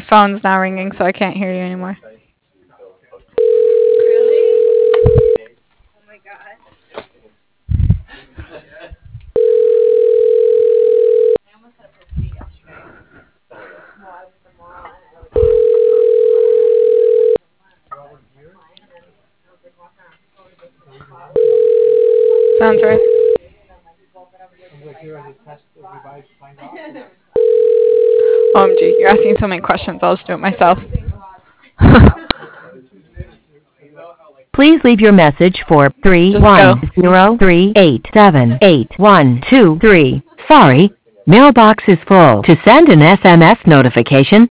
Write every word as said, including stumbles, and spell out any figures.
phone's now ringing, so I can't hear you anymore. Sounds right. O M G, you're asking so many questions. I'll just do it myself. Please leave your message for three one zero three eight seven eight one two three. Sorry, mailbox is full. To send an S M S notification,